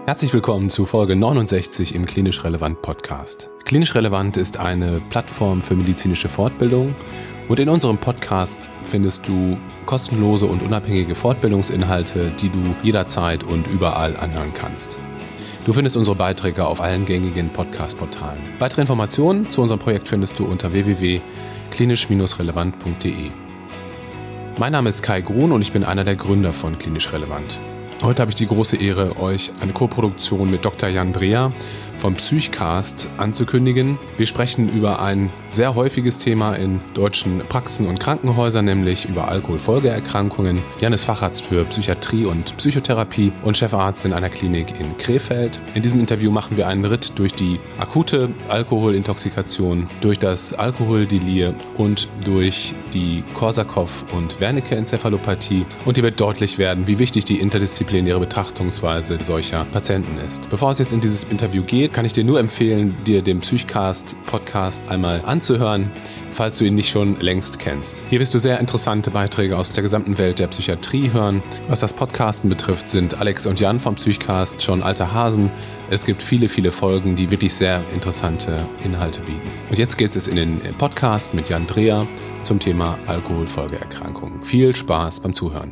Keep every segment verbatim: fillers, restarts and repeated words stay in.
Herzlich willkommen zu Folge neunundsechzig im Klinisch Relevant Podcast. Klinisch Relevant ist eine Plattform für medizinische Fortbildung und in unserem Podcast findest du kostenlose und unabhängige Fortbildungsinhalte, die du jederzeit und überall anhören kannst. Du findest unsere Beiträge auf allen gängigen Podcast-Portalen. Weitere Informationen zu unserem Projekt findest du unter w w w punkt klinisch relevant punkt d e. Mein Name ist Kai Grun und ich bin einer der Gründer von Klinisch Relevant. Heute habe ich die große Ehre, euch eine Koproduktion mit Doktor Jan Dreher vom Psychcast anzukündigen. Wir sprechen über ein sehr häufiges Thema in deutschen Praxen und Krankenhäusern, nämlich über Alkoholfolgeerkrankungen. Jan ist Facharzt für Psychiatrie und Psychotherapie und Chefarzt in einer Klinik in Krefeld. In diesem Interview machen wir einen Ritt durch die akute Alkoholintoxikation, durch das Alkoholdelir und durch die Korsakow- und Wernicke-Enzephalopathie. Und hier wird deutlich werden, wie wichtig die interdisziplinäre Betrachtungsweise solcher Patienten ist. Bevor es jetzt in dieses Interview geht, kann ich dir nur empfehlen, dir den Psychcast-Podcast einmal anzuhören, falls du ihn nicht schon längst kennst. Hier wirst du sehr interessante Beiträge aus der gesamten Welt der Psychiatrie hören. Was das Podcasten betrifft, sind Alex und Jan vom Psychcast schon alte Hasen. Es gibt viele, viele Folgen, die wirklich sehr interessante Inhalte bieten. Und jetzt geht es in den Podcast mit Jan Dreher zum Thema Alkoholfolgeerkrankungen. Viel Spaß beim Zuhören.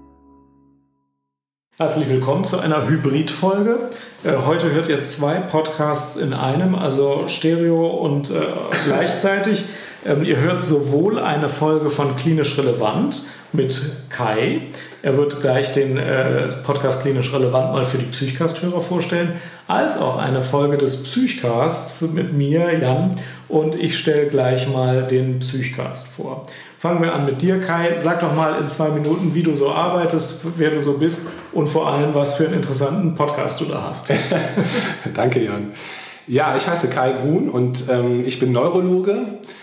Herzlich willkommen zu einer Hybrid-Folge. Äh, heute hört ihr zwei Podcasts in einem, also Stereo und äh, gleichzeitig. Ähm, ihr hört sowohl eine Folge von Klinisch Relevant mit Kai. Er wird gleich den äh, Podcast Klinisch Relevant mal für die Psychcast-Hörer vorstellen, als auch eine Folge des Psychcasts mit mir, Jan, und ich stelle gleich mal den Psychcast vor. Fangen wir an mit dir, Kai. Sag doch mal in zwei Minuten, wie du so arbeitest, wer du so bist und vor allem, was für einen interessanten Podcast du da hast. Danke, Jan. Ja, ich heiße Kai Grun und ähm, ich bin Neurologe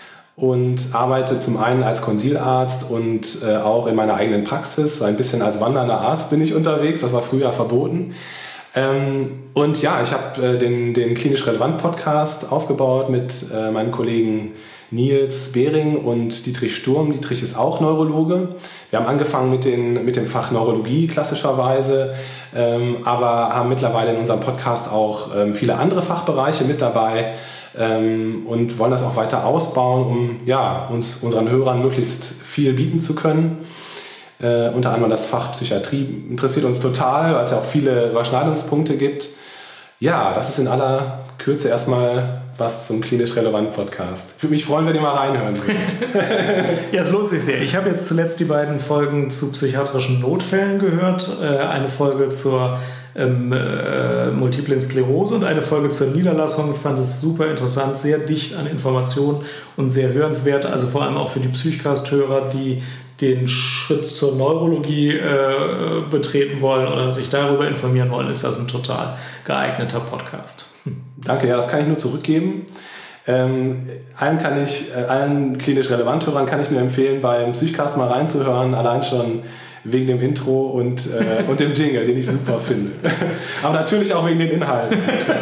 und arbeite zum einen als Konsilarzt und äh, auch in meiner eigenen Praxis. Ein bisschen als wandernder Arzt bin ich unterwegs, das war früher verboten. Ähm, und ja, ich habe äh, den, den Klinisch Relevant Podcast aufgebaut mit äh, meinen Kollegen Nils Behring und Dietrich Sturm. Dietrich ist auch Neurologe. Wir haben angefangen mit, den, mit dem Fach Neurologie klassischerweise, ähm, aber haben mittlerweile in unserem Podcast auch ähm, viele andere Fachbereiche mit dabei ähm, und wollen das auch weiter ausbauen, um ja, uns, unseren Hörern möglichst viel bieten zu können. Äh, unter anderem das Fach Psychiatrie interessiert uns total, weil es ja auch viele Überschneidungspunkte gibt. Ja, das ist in aller Kürze erstmal was zum Klinisch Relevant Podcast. Ich würde mich freuen, wenn ihr mal reinhören würdet. Ja, es lohnt sich sehr. Ich habe jetzt zuletzt die beiden Folgen zu psychiatrischen Notfällen gehört. Eine Folge zur ähm, äh, Multiplen Sklerose und eine Folge zur Niederlassung. Ich fand es super interessant, sehr dicht an Informationen und sehr hörenswert. Also vor allem auch für die Psychcast-Hörer, die den Schritt zur Neurologie äh, betreten wollen oder sich darüber informieren wollen, ist das ein total geeigneter Podcast. Danke, ja, das kann ich nur zurückgeben. Ähm, allen, kann ich, äh, allen klinisch relevant Hörern kann ich nur empfehlen, beim Psychcast mal reinzuhören, allein schon wegen dem Intro und, äh, und dem Jingle, den ich super finde. Aber natürlich auch wegen den Inhalten.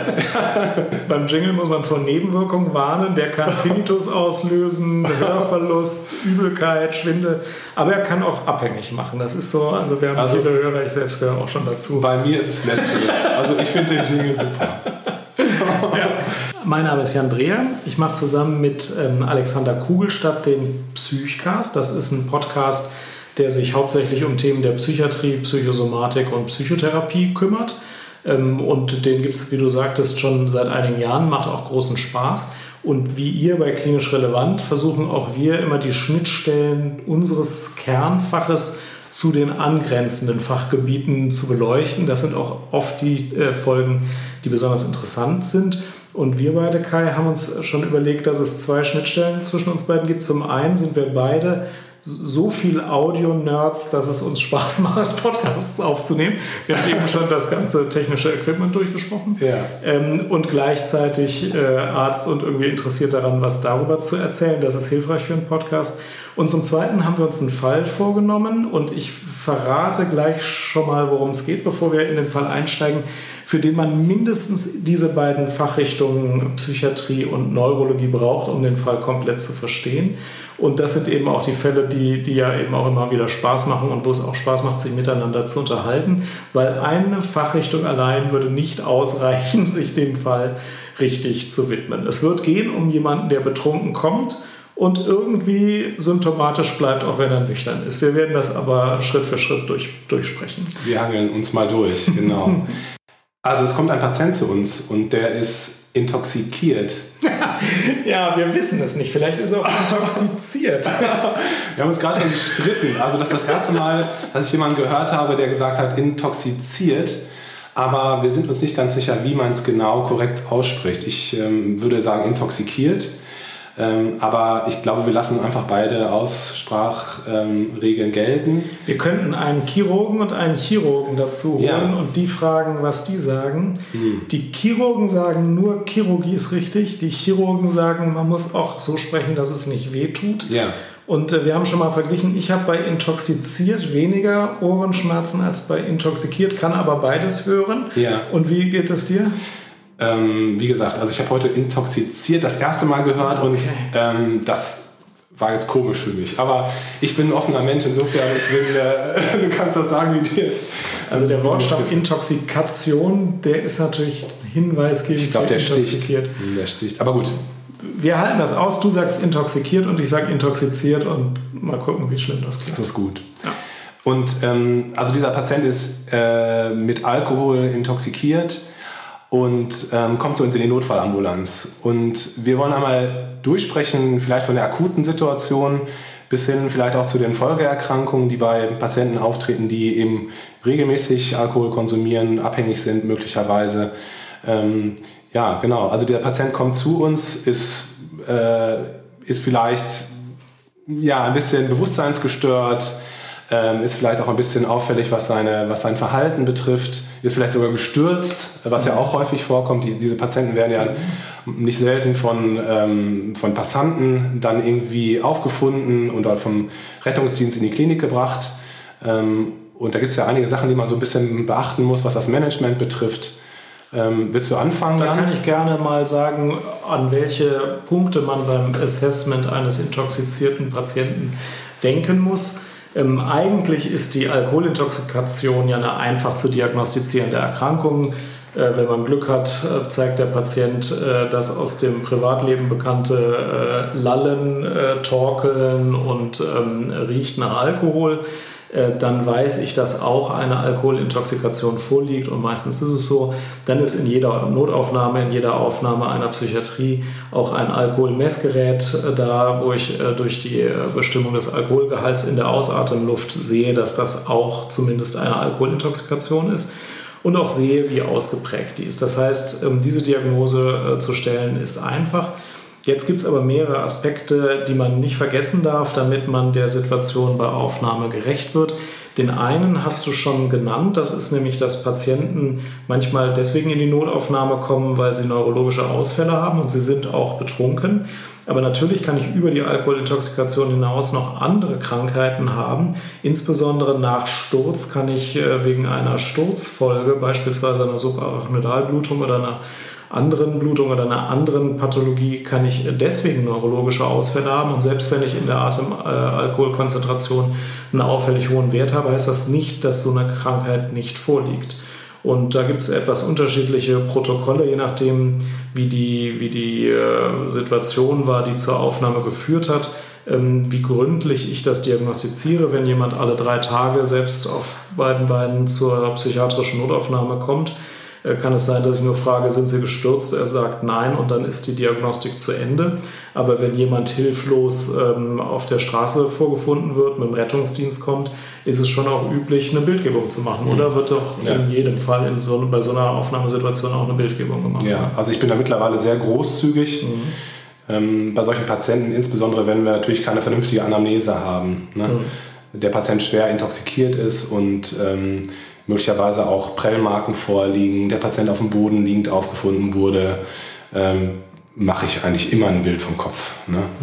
Beim Jingle muss man vor Nebenwirkungen warnen. Der kann Tinnitus auslösen, Hörverlust, Übelkeit, Schwindel. Aber er kann auch abhängig machen. Das ist so, also wir haben also, viele Hörer, ich selbst gehöre auch schon dazu. Bei mir ist es letzteres. Also ich finde den Jingle super. Ja. Mein Name ist Jan Dreher. Ich mache zusammen mit ähm, Alexander Kugelstadt den Psychcast. Das ist ein Podcast, der sich hauptsächlich um Themen der Psychiatrie, Psychosomatik und Psychotherapie kümmert. Ähm, und den gibt es, wie du sagtest, schon seit einigen Jahren, macht auch großen Spaß. Und wie ihr bei Klinisch Relevant versuchen auch wir immer die Schnittstellen unseres Kernfaches zu den angrenzenden Fachgebieten zu beleuchten. Das sind auch oft die äh, Folgen, die besonders interessant sind. Und wir beide, Kai, haben uns schon überlegt, dass es zwei Schnittstellen zwischen uns beiden gibt. Zum einen sind wir beide so viel Audio-Nerds, dass es uns Spaß macht, Podcasts aufzunehmen. Wir haben eben schon das ganze technische Equipment durchgesprochen. Ja. Ähm, und gleichzeitig äh, Arzt und irgendwie interessiert daran, was darüber zu erzählen. Das ist hilfreich für einen Podcast. Und zum Zweiten haben wir uns einen Fall vorgenommen und ich verrate gleich schon mal, worum es geht, bevor wir in den Fall einsteigen, für den man mindestens diese beiden Fachrichtungen Psychiatrie und Neurologie braucht, um den Fall komplett zu verstehen. Und das sind eben auch die Fälle, die, die ja eben auch immer wieder Spaß machen und wo es auch Spaß macht, sich miteinander zu unterhalten, weil eine Fachrichtung allein würde nicht ausreichen, sich dem Fall richtig zu widmen. Es wird gehen um jemanden, der betrunken kommt und irgendwie symptomatisch bleibt, auch wenn er nüchtern ist. Wir werden das aber Schritt für Schritt durch, durchsprechen. Wir hangeln uns mal durch, genau. Also es kommt ein Patient zu uns und der ist intoxikiert. Ja, wir wissen es nicht. Vielleicht ist er auch intoxiziert. Wir haben uns gerade schon gestritten. Also das ist das erste Mal, dass ich jemanden gehört habe, der gesagt hat, intoxiziert. Aber wir sind uns nicht ganz sicher, wie man es genau korrekt ausspricht. Ich ähm, würde sagen intoxikiert. Ähm, aber ich glaube, wir lassen einfach beide Aussprachregeln ähm, gelten. Wir könnten einen Chirurgen und einen Chirurgen dazu holen, ja, und die fragen, was die sagen. Hm. Die Chirurgen sagen nur, Chirurgie ist richtig. Die Chirurgen sagen, man muss auch so sprechen, dass es nicht wehtut. Ja. Und äh, wir haben schon mal verglichen, ich habe bei intoxiziert weniger Ohrenschmerzen als bei intoxikiert, kann aber beides hören. Ja. Und wie geht es dir? Ähm, wie gesagt, also ich habe heute intoxiziert das erste Mal gehört, okay, und ähm, das war jetzt komisch für mich. Aber ich bin ein offener Mensch, insofern ich bin, äh, du kannst das sagen, wie dir ist. Also der Wortstamm Intoxikation, der ist natürlich hinweisgebend. Ich glaube, der sticht. Der sticht. Aber gut. Wir halten das aus. Du sagst intoxikiert und ich sage intoxiziert und mal gucken, wie schlimm das klingt. Das ist gut. Ja. Und ähm, also dieser Patient ist äh, mit Alkohol intoxikiert und ähm, kommt zu uns in die Notfallambulanz. Und wir wollen einmal durchsprechen, vielleicht von der akuten Situation bis hin vielleicht auch zu den Folgeerkrankungen, die bei Patienten auftreten, die eben regelmäßig Alkohol konsumieren, abhängig sind möglicherweise. Ähm, ja, genau. Also der Patient kommt zu uns, ist, äh, ist vielleicht ja, ein bisschen bewusstseinsgestört, Ähm, ist vielleicht auch ein bisschen auffällig, was, seine, was sein Verhalten betrifft, ist vielleicht sogar gestürzt, was ja auch häufig vorkommt. Die, diese Patienten werden ja nicht selten von, ähm, von Passanten dann irgendwie aufgefunden und dort vom Rettungsdienst in die Klinik gebracht. Ähm, und da gibt es ja einige Sachen, die man so ein bisschen beachten muss, was das Management betrifft. Ähm, willst du anfangen? Da Jan? kann ich gerne mal sagen, an welche Punkte man beim Assessment eines intoxizierten Patienten denken muss. Ähm, eigentlich ist die Alkoholintoxikation ja eine einfach zu diagnostizierende Erkrankung. Äh, wenn man Glück hat, äh, zeigt der Patient äh, das aus dem Privatleben bekannte äh, Lallen, äh, Torkeln und ähm, riecht nach Alkohol. Äh, dann weiß ich, dass auch eine Alkoholintoxikation vorliegt und meistens ist es so. Dann ist in jeder Notaufnahme, in jeder Aufnahme einer Psychiatrie auch ein Alkoholmessgerät äh, da, wo ich äh, durch die äh, Bestimmung des Alkoholgehalts in der Ausatemluft sehe, dass das auch zumindest eine Alkoholintoxikation ist und auch sehe, wie ausgeprägt die ist. Das heißt, ähm, diese Diagnose äh, zu stellen ist einfach. Jetzt gibt es aber mehrere Aspekte, die man nicht vergessen darf, damit man der Situation bei Aufnahme gerecht wird. Den einen hast du schon genannt, das ist nämlich, dass Patienten manchmal deswegen in die Notaufnahme kommen, weil sie neurologische Ausfälle haben und sie sind auch betrunken. Aber natürlich kann ich über die Alkoholintoxikation hinaus noch andere Krankheiten haben. Insbesondere nach Sturz kann ich wegen einer Sturzfolge, beispielsweise einer Subarachnoidalblutung oder einer anderen Blutung oder einer anderen Pathologie, kann ich deswegen neurologische Ausfälle haben. Und selbst wenn ich in der Atemalkoholkonzentration einen auffällig hohen Wert habe, heißt das nicht, dass so eine Krankheit nicht vorliegt. Und da gibt es etwas unterschiedliche Protokolle, je nachdem, wie die, wie die äh, Situation war, die zur Aufnahme geführt hat, ähm, wie gründlich ich das diagnostiziere. Wenn jemand alle drei Tage selbst auf beiden Beinen zur psychiatrischen Notaufnahme kommt, kann es sein, dass ich nur frage, sind Sie gestürzt? Er sagt nein und dann ist die Diagnostik zu Ende. Aber wenn jemand hilflos ähm, auf der Straße vorgefunden wird, mit dem Rettungsdienst kommt, ist es schon auch üblich, eine Bildgebung zu machen. Mhm. Oder wird doch ja. in jedem Fall in so, bei so einer Aufnahmesituation auch eine Bildgebung gemacht? Ja, also ich bin da mittlerweile sehr großzügig. Mhm. Ähm, bei solchen Patienten, insbesondere wenn wir natürlich keine vernünftige Anamnese haben. Ne? Mhm. Der Patient schwer intoxikiert ist und ähm, möglicherweise auch Prellmarken vorliegen, der Patient auf dem Boden liegend aufgefunden wurde, ähm, mache ich eigentlich immer ein Bild vom Kopf. Ne? Mhm.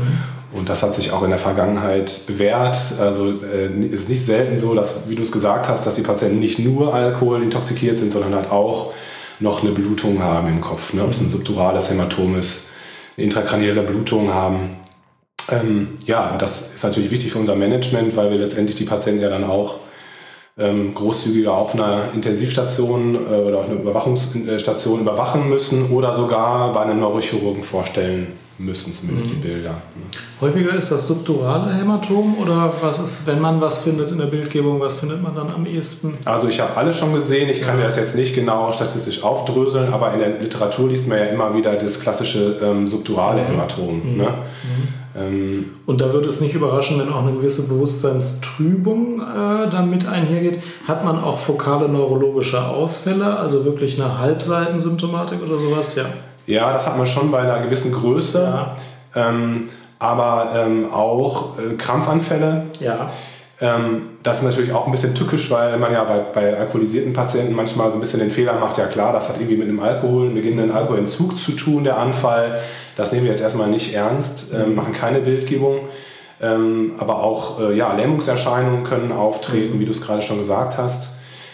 Und das hat sich auch in der Vergangenheit bewährt. Also äh, ist nicht selten so, dass, wie du es gesagt hast, dass die Patienten nicht nur Alkohol intoxikiert sind, sondern halt auch noch eine Blutung haben im Kopf. Ne? Ob es ein subdurales Hämatom ist, eine intrakranielle Blutung haben. Ähm, ja, das ist natürlich wichtig für unser Management, weil wir letztendlich die Patienten ja dann auch ähm, großzügiger auf einer Intensivstation äh, oder auf einer Überwachungsstation überwachen müssen oder sogar bei einem Neurochirurgen vorstellen müssen, zumindest mhm. die Bilder. Häufiger ist das subdurale Hämatom oder was ist, wenn man was findet in der Bildgebung, was findet man dann am ehesten? Also ich habe alles schon gesehen, ich kann ja. das jetzt nicht genau statistisch aufdröseln, aber in der Literatur liest man ja immer wieder das klassische ähm, subdurale Hämatom. Mhm. Ne? Mhm. Ähm, Und da würde es nicht überraschen, wenn auch eine gewisse Bewusstseinstrübung äh, damit einhergeht. Hat man auch fokale neurologische Ausfälle, also wirklich eine Halbseitensymptomatik oder sowas? Ja. Ja, das hat man schon bei einer gewissen Größe, ja. ähm, aber ähm, auch äh, Krampfanfälle. Ja. Ähm, das ist natürlich auch ein bisschen tückisch, weil man ja bei, bei alkoholisierten Patienten manchmal so ein bisschen den Fehler macht, ja klar, das hat irgendwie mit einem Alkohol, einem beginnenden Alkoholentzug zu tun, der Anfall. Das nehmen wir jetzt erstmal nicht ernst, ähm, machen keine Bildgebung. Ähm, aber auch äh, ja, Lähmungserscheinungen können auftreten, wie du es gerade schon gesagt hast.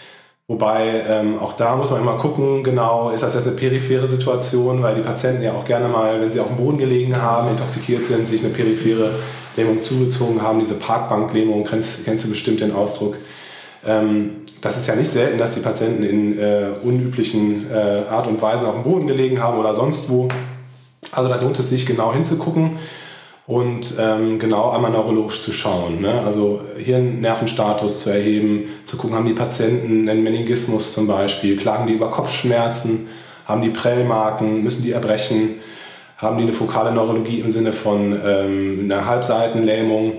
Wobei ähm, auch da muss man immer gucken, genau, ist das jetzt eine periphere Situation, weil die Patienten ja auch gerne mal, wenn sie auf dem Boden gelegen haben, intoxikiert sind, sich eine periphere Lähmung zugezogen haben, diese Parkbanklähmung, kennst, kennst du bestimmt den Ausdruck. Ähm, das ist ja nicht selten, dass die Patienten in äh, unüblichen äh, Art und Weise auf dem Boden gelegen haben oder sonst wo. Also da lohnt es sich genau hinzugucken und ähm, genau einmal neurologisch zu schauen. Ne? Also Hirnnervenstatus zu erheben, zu gucken, haben die Patienten einen Meningismus zum Beispiel, klagen die über Kopfschmerzen, haben die Prellmarken, müssen die erbrechen, haben die eine fokale Neurologie im Sinne von ähm, einer Halbseitenlähmung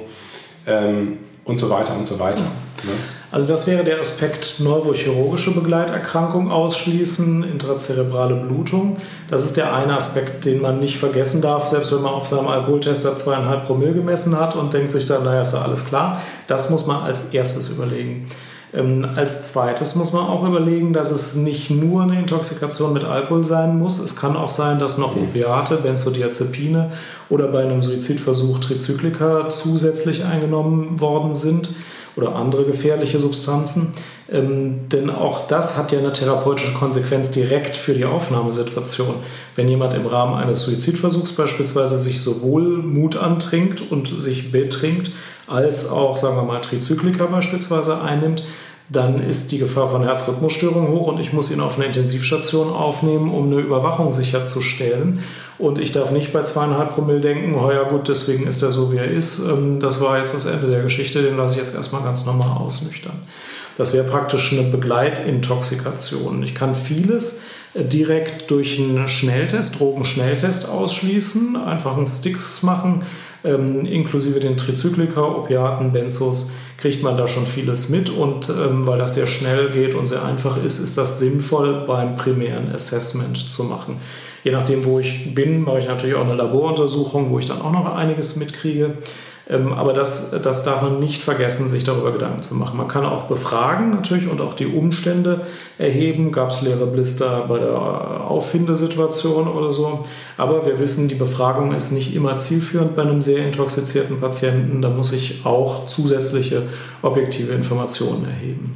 ähm, und so weiter und so weiter. Ne? Also das wäre der Aspekt neurochirurgische Begleiterkrankung ausschließen, intrazerebrale Blutung. Das ist der eine Aspekt, den man nicht vergessen darf, selbst wenn man auf seinem Alkoholtester zweieinhalb Promille gemessen hat und denkt sich dann, naja, ist ja alles klar. Das muss man als erstes überlegen. Ähm, als zweites muss man auch überlegen, dass es nicht nur eine Intoxikation mit Alkohol sein muss. Es kann auch sein, dass noch Opiate, Benzodiazepine oder bei einem Suizidversuch Trizyklika zusätzlich eingenommen worden sind oder andere gefährliche Substanzen. Ähm, denn auch das hat ja eine therapeutische Konsequenz direkt für die Aufnahmesituation. Wenn jemand im Rahmen eines Suizidversuchs beispielsweise sich sowohl Mut antrinkt und sich betrinkt, als auch, sagen wir mal, Trizyklika beispielsweise einnimmt, dann ist die Gefahr von Herzrhythmusstörungen hoch und ich muss ihn auf eine Intensivstation aufnehmen, um eine Überwachung sicherzustellen. Und ich darf nicht bei zweieinhalb Promille denken, oh ja gut, deswegen ist er so, wie er ist. Das war jetzt das Ende der Geschichte, den lasse ich jetzt erstmal ganz normal ausnüchtern. Das wäre praktisch eine Begleitintoxikation. Ich kann vieles direkt durch einen Schnelltest, Drogenschnelltest ausschließen, einfach einen Sticks machen, ähm, inklusive den Trizyklika, Opiaten, Benzos, kriegt man da schon vieles mit und ähm, weil das sehr schnell geht und sehr einfach ist, ist das sinnvoll beim primären Assessment zu machen. Je nachdem, wo ich bin, mache ich natürlich auch eine Laboruntersuchung, wo ich dann auch noch einiges mitkriege. Ähm, aber das, das darf man nicht vergessen, sich darüber Gedanken zu machen. Man kann auch befragen natürlich und auch die Umstände erheben. Gab es leere Blister bei der Auffindesituation oder so? Aber wir wissen, die Befragung ist nicht immer zielführend bei einem sehr intoxizierten Patienten. Da muss ich auch zusätzliche objektive Informationen erheben.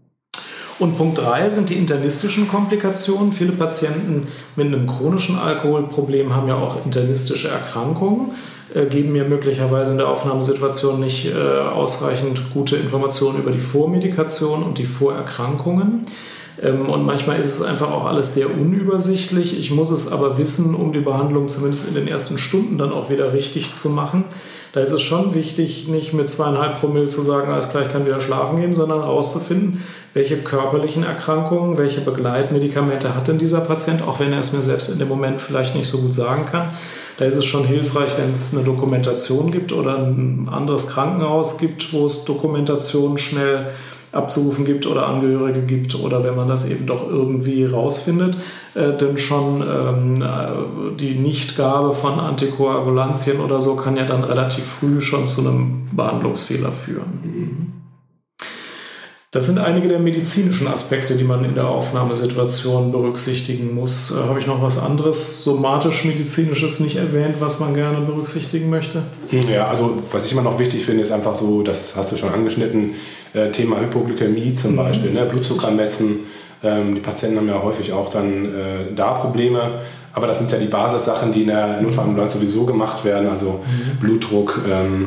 Und Punkt drei sind die internistischen Komplikationen. Viele Patienten mit einem chronischen Alkoholproblem haben ja auch internistische Erkrankungen, äh, geben mir möglicherweise in der Aufnahmesituation nicht äh, ausreichend gute Informationen über die Vormedikation und die Vorerkrankungen. Ähm, und manchmal ist es einfach auch alles sehr unübersichtlich. Ich muss es aber wissen, um die Behandlung zumindest in den ersten Stunden dann auch wieder richtig zu machen. Da ist es schon wichtig, nicht mit zweieinhalb Promille zu sagen, alles klar, ich kann wieder schlafen gehen, sondern herauszufinden, welche körperlichen Erkrankungen, welche Begleitmedikamente hat denn dieser Patient, auch wenn er es mir selbst in dem Moment vielleicht nicht so gut sagen kann. Da ist es schon hilfreich, wenn es eine Dokumentation gibt oder ein anderes Krankenhaus gibt, wo es Dokumentation schnell abzurufen gibt oder Angehörige gibt oder wenn man das eben doch irgendwie rausfindet, äh, denn schon ähm, die Nichtgabe von Antikoagulantien oder so kann ja dann relativ früh schon zu einem Behandlungsfehler führen. Das sind einige der medizinischen Aspekte, die man in der Aufnahmesituation berücksichtigen muss. Äh, habe ich noch was anderes, somatisch-medizinisches nicht erwähnt, was man gerne berücksichtigen möchte? Ja, also was ich immer noch wichtig finde, ist einfach so, das hast du schon angeschnitten, äh, Thema Hypoglykämie zum mhm. Beispiel, ne? Blutzucker messen. Ähm, die Patienten haben ja häufig auch dann äh, da Probleme. Aber das sind ja die Basissachen, die in der Notfallambulanz sowieso gemacht werden. Also mhm. Blutdruck,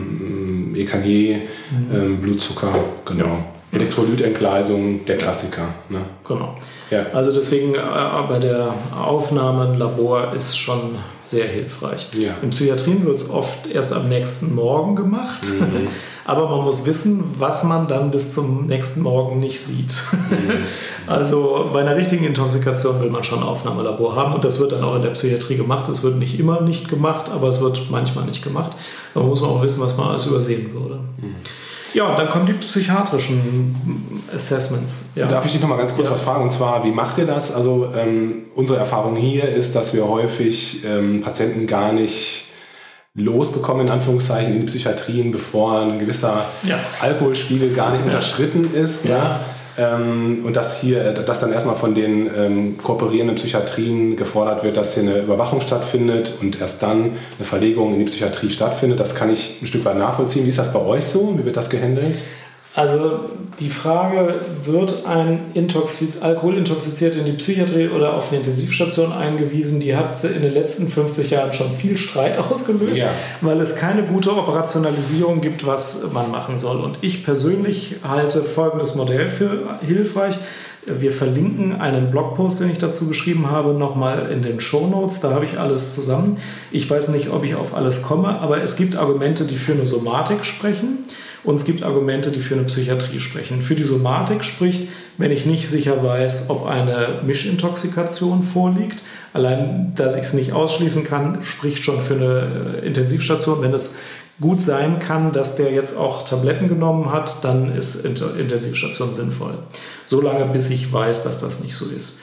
ähm, E K G, mhm. ähm, Blutzucker, genau. Ja. Elektrolytentgleisung, der Klassiker. Ne? Genau. Ja. Also deswegen äh, bei der Aufnahme im Labor ist schon sehr hilfreich. Ja. In Psychiatrien wird es oft erst am nächsten Morgen gemacht. Mhm. Aber man muss wissen, was man dann bis zum nächsten Morgen nicht sieht. Mhm. Also bei einer richtigen Intoxikation will man schon ein Aufnahmelabor haben. Und das wird dann auch in der Psychiatrie gemacht. Es wird nicht immer nicht gemacht, aber es wird manchmal nicht gemacht. Da muss man auch wissen, was man alles übersehen würde. Mhm. Ja, und dann kommen die psychiatrischen Assessments. Ja. Darf ich dich noch mal ganz kurz ja. was fragen? Und zwar, wie macht ihr das? Also ähm, unsere Erfahrung hier ist, dass wir häufig ähm, Patienten gar nicht losbekommen, in Anführungszeichen, in die Psychiatrien, bevor ein gewisser ja. Alkoholspiegel gar nicht ja. unterschritten ist. Ja. Ja? Ähm, und dass hier, dass dann erstmal von den ähm, kooperierenden Psychiatrien gefordert wird, dass hier eine Überwachung stattfindet und erst dann eine Verlegung in die Psychiatrie stattfindet. Das kann ich ein Stück weit nachvollziehen. Wie ist das bei euch so? Wie wird das gehandelt? Also die Frage, wird ein Intoxi- Alkoholintoxiziert in die Psychiatrie oder auf eine Intensivstation eingewiesen, die hat in den letzten fünfzig Jahren schon viel Streit ausgelöst, ja. weil es keine gute Operationalisierung gibt, was man machen soll. Und ich persönlich halte folgendes Modell für hilfreich. Wir verlinken einen Blogpost, den ich dazu geschrieben habe, nochmal in den Shownotes. Da habe ich alles zusammen. Ich weiß nicht, ob ich auf alles komme, aber es gibt Argumente, die für eine Somatik sprechen. Und es gibt Argumente, die für eine Psychiatrie sprechen. Für die Somatik spricht, wenn ich nicht sicher weiß, ob eine Mischintoxikation vorliegt. Allein, dass ich es nicht ausschließen kann, spricht schon für eine Intensivstation. Wenn es gut sein kann, dass der jetzt auch Tabletten genommen hat, dann ist Intensivstation sinnvoll. Solange, bis ich weiß, dass das nicht so ist.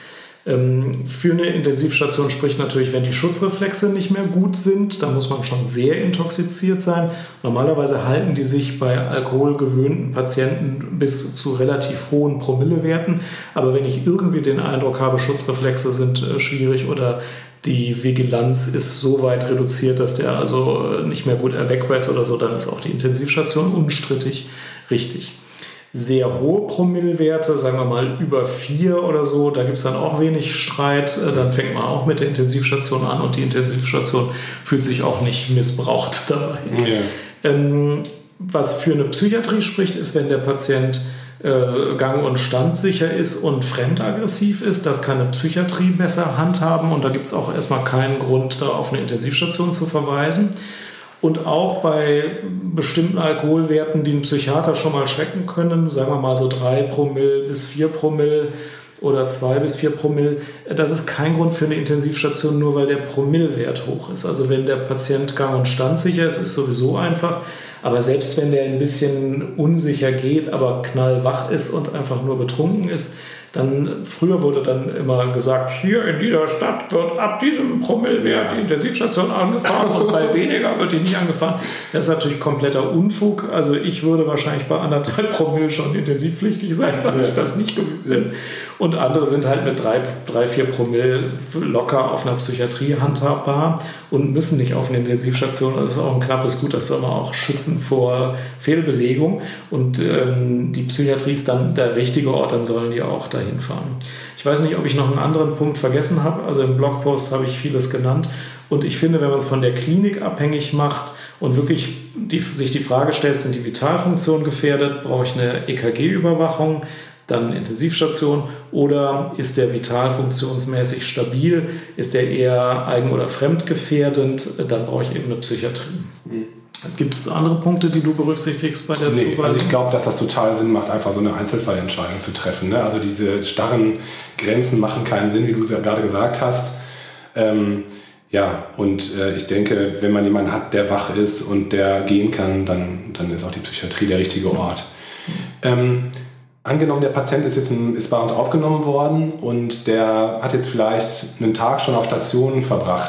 Für eine Intensivstation spricht natürlich, wenn die Schutzreflexe nicht mehr gut sind, dann muss man schon sehr intoxiziert sein. Normalerweise halten die sich bei alkoholgewöhnten Patienten bis zu relativ hohen Promillewerten. Aber wenn ich irgendwie den Eindruck habe, Schutzreflexe sind schwierig oder die Vigilanz ist so weit reduziert, dass der also nicht mehr gut erweckbar ist oder so, dann ist auch die Intensivstation unstrittig richtig. Sehr hohe Promillewerte, sagen wir mal über vier oder so, da gibt es dann auch wenig Streit. Dann fängt man auch mit der Intensivstation an und die Intensivstation fühlt sich auch nicht missbraucht dabei. Ja. Ähm, was für eine Psychiatrie spricht, ist, wenn der Patient äh, gang- und standsicher ist und fremdaggressiv ist. Das kann eine Psychiatrie besser handhaben und da gibt es auch erstmal keinen Grund, da auf eine Intensivstation zu verweisen. Und auch bei bestimmten Alkoholwerten, die einen Psychiater schon mal schrecken können, sagen wir mal so drei Promille bis vier Promille oder zwei bis vier Promille, das ist kein Grund für eine Intensivstation, nur weil der Promillewert hoch ist. Also wenn der Patient gang- und standsicher ist, ist sowieso einfach. Aber selbst wenn der ein bisschen unsicher geht, aber knallwach ist und einfach nur betrunken ist, dann, früher wurde dann immer gesagt, hier in dieser Stadt wird ab diesem Promillewert die Intensivstation angefahren und bei weniger wird die nicht angefahren. Das ist natürlich kompletter Unfug. Also ich würde wahrscheinlich bei anderthalb Promille schon intensivpflichtig sein, weil ich das nicht gewöhnt bin. Und andere sind halt mit drei, drei, vier Promille locker auf einer Psychiatrie handhabbar und müssen nicht auf eine Intensivstation. Das ist auch ein knappes Gut, das soll man auch schützen vor Fehlbelegung. Und ähm, die Psychiatrie ist dann der richtige Ort, dann sollen die auch dahin fahren. Ich weiß nicht, ob ich noch einen anderen Punkt vergessen habe. Also im Blogpost habe ich vieles genannt. Und ich finde, wenn man es von der Klinik abhängig macht und wirklich die, sich die Frage stellt, sind die Vitalfunktionen gefährdet, brauche ich eine E K G-Überwachung, dann Intensivstation, oder ist der vitalfunktionsmäßig stabil, ist der eher eigen- oder fremdgefährdend, dann brauche ich eben eine Psychiatrie. Mhm. Gibt es andere Punkte, die du berücksichtigst bei der nee, Zuweisung? Also ich glaube, dass das total Sinn macht, einfach so eine Einzelfallentscheidung zu treffen. Ne? Also diese starren Grenzen machen keinen Sinn, wie du es ja gerade gesagt hast. Ähm, ja, und äh, ich denke, wenn man jemanden hat, der wach ist und der gehen kann, dann, dann ist auch die Psychiatrie der richtige Ort. Mhm. Ähm, Angenommen, der Patient ist jetzt ein, ist bei uns aufgenommen worden und der hat jetzt vielleicht einen Tag schon auf Station verbracht.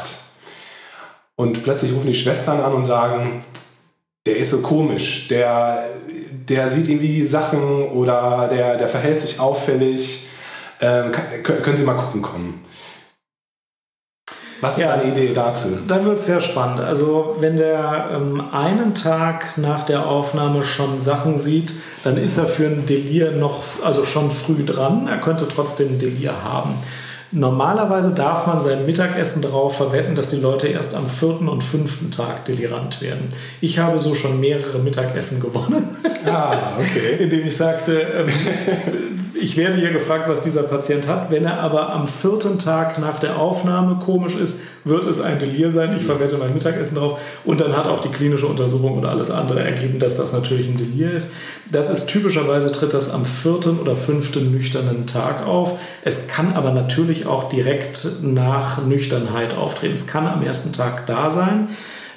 Und plötzlich rufen die Schwestern an und sagen, der ist so komisch, der der sieht irgendwie Sachen oder der, der verhält sich auffällig. Ähm, kann, können Sie mal gucken kommen. Was ist ja, deine Idee dazu? Dann wird es sehr spannend. Also wenn der ähm, einen Tag nach der Aufnahme schon Sachen sieht, dann ist er für ein Delir noch, also schon früh dran. Er könnte trotzdem ein Delir haben. Normalerweise darf man sein Mittagessen darauf verwetten, dass die Leute erst am vierten und fünften Tag delirant werden. Ich habe so schon mehrere Mittagessen gewonnen, ah, okay. indem ich sagte, ähm, ich werde hier gefragt, was dieser Patient hat. Wenn er aber am vierten Tag nach der Aufnahme komisch ist, wird es ein Delir sein. Ich verwette mein Mittagessen drauf. Und dann hat auch die klinische Untersuchung oder alles andere ergeben, dass das natürlich ein Delir ist. Das ist typischerweise, tritt das am vierten oder fünften nüchternen Tag auf. Es kann aber natürlich auch direkt nach Nüchternheit auftreten. Es kann am ersten Tag da sein.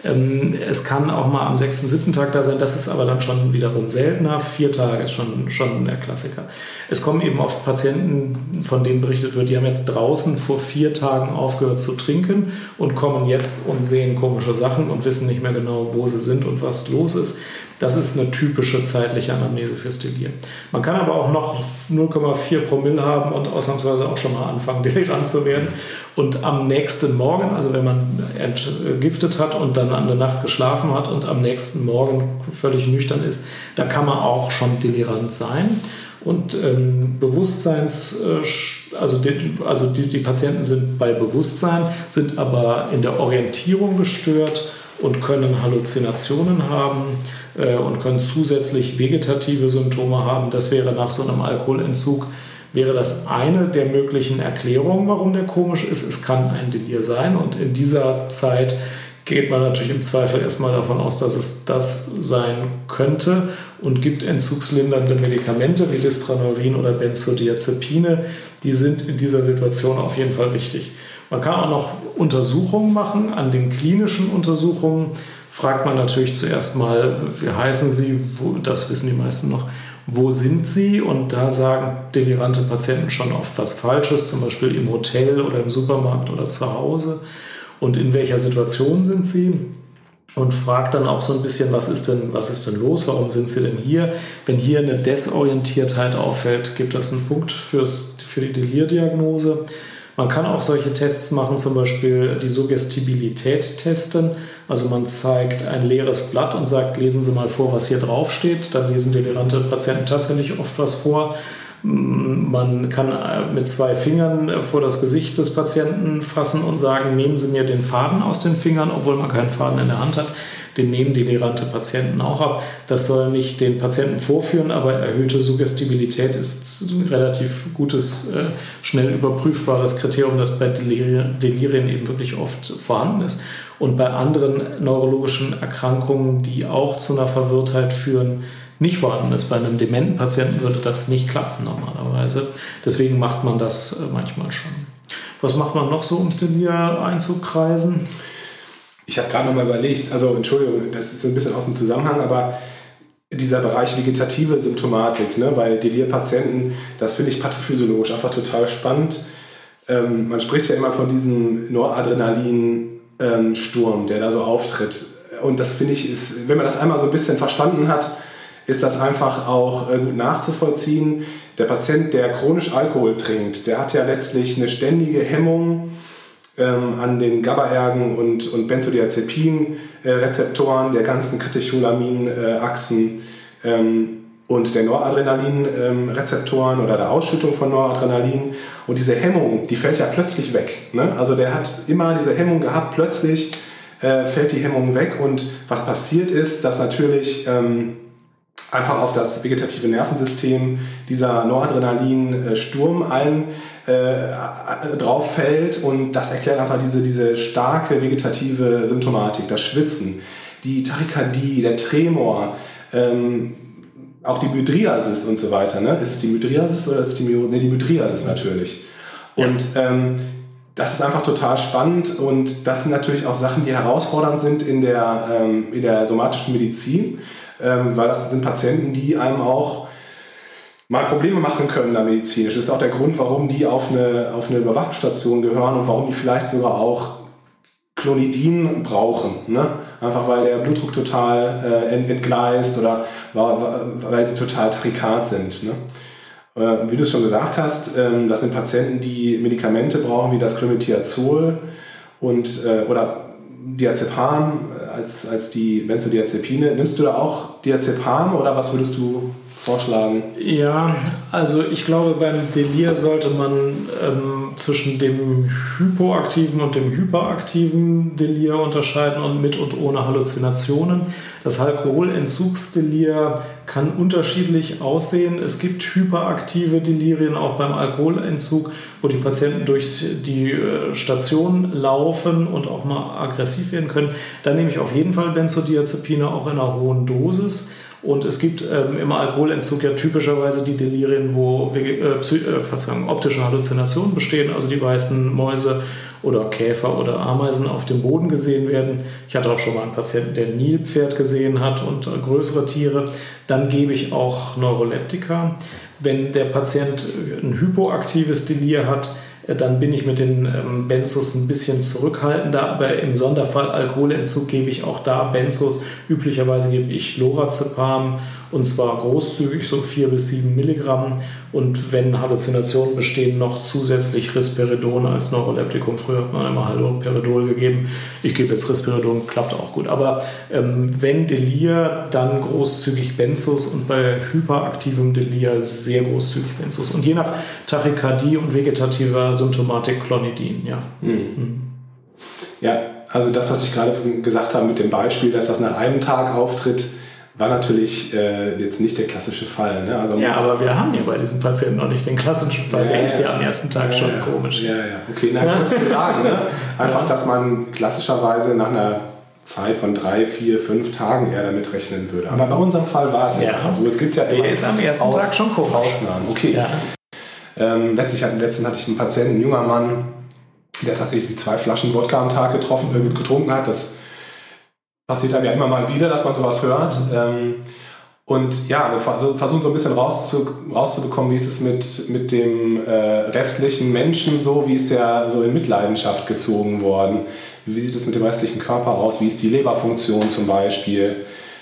Es kann auch mal am sechsten, siebten Tag da sein, das ist aber dann schon wiederum seltener. Vier Tage ist schon, schon der Klassiker. Es kommen eben oft Patienten, von denen berichtet wird, die haben jetzt draußen vor vier Tagen aufgehört zu trinken und kommen jetzt und sehen komische Sachen und wissen nicht mehr genau, wo sie sind und was los ist. Das ist eine typische zeitliche Anamnese fürs Delir. Man kann aber auch noch null Komma vier Promille haben und ausnahmsweise auch schon mal anfangen, delirant zu werden. Und am nächsten Morgen, also wenn man entgiftet hat und dann an der Nacht geschlafen hat und am nächsten Morgen völlig nüchtern ist, da kann man auch schon delirant sein. Und ähm, Bewusstseins, äh, also, die, also die, die Patienten sind bei Bewusstsein, sind aber in der Orientierung gestört und können Halluzinationen haben äh, und können zusätzlich vegetative Symptome haben. Das wäre nach so einem Alkoholentzug, wäre das eine der möglichen Erklärungen, warum der komisch ist. Es kann ein Delir sein und in dieser Zeit geht man natürlich im Zweifel erstmal davon aus, dass es das sein könnte und gibt entzugslindernde Medikamente wie Distraneurin oder Benzodiazepine. Die sind in dieser Situation auf jeden Fall richtig. Man kann auch noch Untersuchungen machen. An den klinischen Untersuchungen fragt man natürlich zuerst mal, wie heißen Sie, wo, das wissen die meisten noch, wo sind Sie? Und da sagen delirante Patienten schon oft was Falsches, zum Beispiel im Hotel oder im Supermarkt oder zu Hause. Und in welcher Situation sind Sie? Und fragt dann auch so ein bisschen, was ist denn, was ist denn los? Warum sind Sie denn hier? Wenn hier eine Desorientiertheit auffällt, gibt das einen Punkt fürs, für die Delirdiagnose. Man kann auch solche Tests machen, zum Beispiel die Suggestibilität testen. Also man zeigt ein leeres Blatt und sagt, lesen Sie mal vor, was hier drauf steht. Dann lesen delirante Patienten tatsächlich oft was vor. Man kann mit zwei Fingern vor das Gesicht des Patienten fassen und sagen, nehmen Sie mir den Faden aus den Fingern, obwohl man keinen Faden in der Hand hat. Den nehmen delirante Patienten auch ab. Das soll nicht den Patienten vorführen, aber erhöhte Suggestibilität ist ein relativ gutes, schnell überprüfbares Kriterium, das bei Delirien eben wirklich oft vorhanden ist. Und bei anderen neurologischen Erkrankungen, die auch zu einer Verwirrtheit führen, nicht vorhanden ist. Bei einem dementen Patienten würde das nicht klappen normalerweise. Deswegen macht man das manchmal schon. Was macht man noch so, um das Delir einzukreisen? Ich habe gerade noch mal überlegt, also Entschuldigung, das ist ein bisschen aus dem Zusammenhang, aber dieser Bereich vegetative Symptomatik, ne, bei Delir-Patienten, das finde ich pathophysiologisch einfach total spannend. Ähm, man spricht ja immer von diesem Noradrenalin-Sturm, ähm, der da so auftritt. Und das finde ich, ist, wenn man das einmal so ein bisschen verstanden hat, ist das einfach auch äh, gut nachzuvollziehen. Der Patient, der chronisch Alkohol trinkt, der hat ja letztlich eine ständige Hemmung ähm, an den GABAergen und, und Benzodiazepin-Rezeptoren, der ganzen Katecholamin-Achsen ähm, und der Noradrenalin-Rezeptoren oder der Ausschüttung von Noradrenalin. Und diese Hemmung, die fällt ja plötzlich weg. Ne? Also der hat immer diese Hemmung gehabt, plötzlich äh, fällt die Hemmung weg. Und was passiert ist, dass natürlich ähm, einfach auf das vegetative Nervensystem dieser Noradrenalin-Sturm ein äh, drauf fällt und das erklärt einfach diese, diese starke vegetative Symptomatik, das Schwitzen, die Tachykardie, der Tremor, ähm, auch die Mydriasis und so weiter. Ne? Ist es die Mydriasis oder ist es die Myose? Ne, die Mydriasis natürlich. Ja. Und ähm, das ist einfach total spannend und das sind natürlich auch Sachen, die herausfordernd sind in der, ähm, in der somatischen Medizin, ähm, weil das sind Patienten, die einem auch mal Probleme machen können da medizinisch. Das ist auch der Grund, warum die auf eine, auf eine Überwachungsstation gehören und warum die vielleicht sogar auch Clonidin brauchen. Ne? Einfach weil der Blutdruck total äh, entgleist oder weil sie total tachykat sind. Ne? Äh, wie du es schon gesagt hast, ähm, das sind Patienten, die Medikamente brauchen, wie das Clometiazol und, äh, oder Diazepam als, als die Benzodiazepine. Nimmst du da auch Diazepam oder was würdest du vorschlagen? Ja, also ich glaube, beim Delir sollte man ähm, zwischen dem hypoaktiven und dem hyperaktiven Delir unterscheiden und mit und ohne Halluzinationen. Das Alkoholentzugsdelir kann unterschiedlich aussehen. Es gibt hyperaktive Delirien auch beim Alkoholentzug, wo die Patienten durch die Station laufen und auch mal aggressiv werden können. Da nehme ich auf jeden Fall Benzodiazepine auch in einer hohen Dosis. Und es gibt ähm, im Alkoholentzug ja typischerweise die Delirien, wo äh, Psy- äh, Verzeihung, optische Halluzinationen bestehen, also die weißen Mäuse oder Käfer oder Ameisen auf dem Boden gesehen werden. Ich hatte auch schon mal einen Patienten, der ein Nilpferd gesehen hat und äh, größere Tiere. Dann gebe ich auch Neuroleptika. Wenn der Patient ein hypoaktives Delir hat, dann bin ich mit den ähm, Benzos ein bisschen zurückhaltender, aber im Sonderfall Alkoholentzug gebe ich auch da Benzos. Üblicherweise gebe ich Lorazepam und zwar großzügig, so vier bis sieben Milligramm. Und wenn Halluzinationen bestehen, noch zusätzlich Risperidon als Neuroleptikum. Früher hat man immer Haloperidol gegeben. Ich gebe jetzt Risperidon, klappt auch gut. Aber ähm, wenn Delir, dann großzügig Benzos und bei hyperaktivem Delir sehr großzügig Benzos. Und je nach Tachykardie und vegetativer Symptomatik Clonidin, ja. Mhm. Mhm. Ja, also das, was ich gerade gesagt habe mit dem Beispiel, dass das nach einem Tag auftritt, war natürlich äh, jetzt nicht der klassische Fall. Ne? Also ja, aber wir haben ja bei diesem Patienten noch nicht den klassischen Fall. Ja, der ist ja am ersten Tag ja, schon ja, komisch. Ja, ja, okay, na, ich wollte es sagen. Ne? Einfach, dass man klassischerweise nach einer Zeit von drei, vier, fünf Tagen eher damit rechnen würde. Aber bei unserem Fall war es jetzt ja. einfach so. Es gibt ja der ist am ersten Aus- Tag schon komisch. Ausnahmen. Okay. Ja. Ähm, letztlich hat, letztens hatte ich einen Patienten, ein junger Mann, der tatsächlich zwei Flaschen Wodka am Tag getroffen, äh, getrunken hat. Das passiert einem ja immer mal wieder, dass man sowas hört. Ähm, und ja, wir versuchen so ein bisschen rauszu, rauszubekommen, wie ist es mit, mit dem äh, restlichen Menschen so, wie ist der so in Mitleidenschaft gezogen worden, wie sieht es mit dem restlichen Körper aus, wie ist die Leberfunktion zum Beispiel,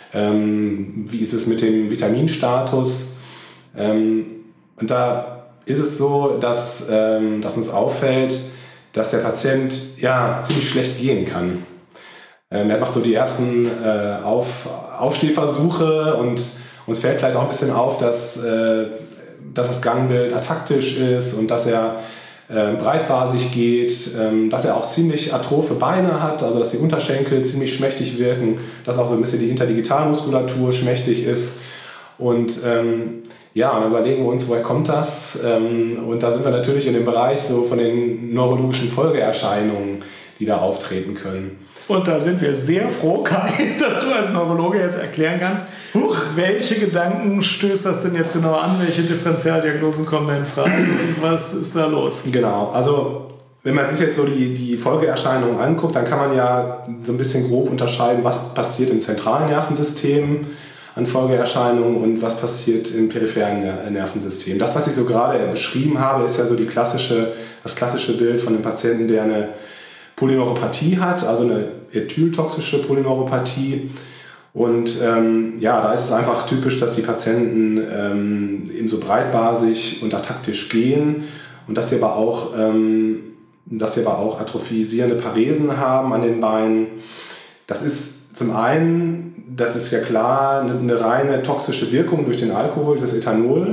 ähm, wie ist es mit dem Vitaminstatus. Ähm, und da ist es so, dass, ähm, dass uns auffällt, dass der Patient ja ziemlich schlecht gehen kann. Ähm, er macht so die ersten äh, Auf, Aufstehversuche und uns fällt vielleicht auch ein bisschen auf, dass, äh, dass das Gangbild ataktisch ist und dass er äh, breitbasig geht, ähm, dass er auch ziemlich atrophe Beine hat, also dass die Unterschenkel ziemlich schmächtig wirken, dass auch so ein bisschen die Interdigitalmuskulatur schmächtig ist. Und ähm, ja, und dann überlegen wir uns, woher kommt das? Ähm, und da sind wir natürlich in dem Bereich so von den neurologischen Folgeerscheinungen, die da auftreten können. Und da sind wir sehr froh, Kai, dass du als Neurologe jetzt erklären kannst, Huch. welche Gedanken stößt das denn jetzt genau an, welche Differentialdiagnosen kommen da in Frage und was ist da los? Genau, also wenn man sich jetzt so die, die Folgeerscheinungen anguckt, dann kann man ja so ein bisschen grob unterscheiden, was passiert im zentralen Nervensystem an Folgeerscheinungen und was passiert im peripheren Nervensystem. Das, was ich so gerade beschrieben habe, ist ja so die klassische, das klassische Bild von einem Patienten, der eine Polyneuropathie hat, also eine ethyltoxische Polyneuropathie. Und ähm, ja, da ist es einfach typisch, dass die Patienten ähm, eben so breitbasig und ataktisch gehen und dass sie aber auch, ähm, dass sie aber auch atrophisierende Paresen haben an den Beinen. Das ist zum einen, das ist ja klar, eine, eine reine toxische Wirkung durch den Alkohol, das Ethanol.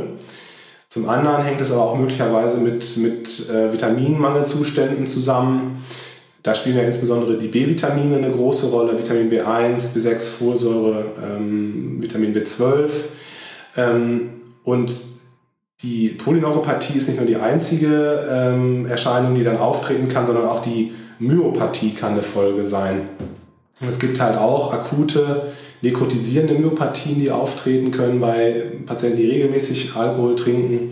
Zum anderen hängt es aber auch möglicherweise mit, mit äh, Vitaminmangelzuständen zusammen. Da spielen ja insbesondere die B-Vitamine eine große Rolle, Vitamin B eins, B sechs, Folsäure, ähm, Vitamin B zwölf. Ähm, und die Polyneuropathie ist nicht nur die einzige ähm, Erscheinung, die dann auftreten kann, sondern auch die Myopathie kann eine Folge sein. Und es gibt halt auch akute nekrotisierende Myopathien, die auftreten können bei Patienten, die regelmäßig Alkohol trinken.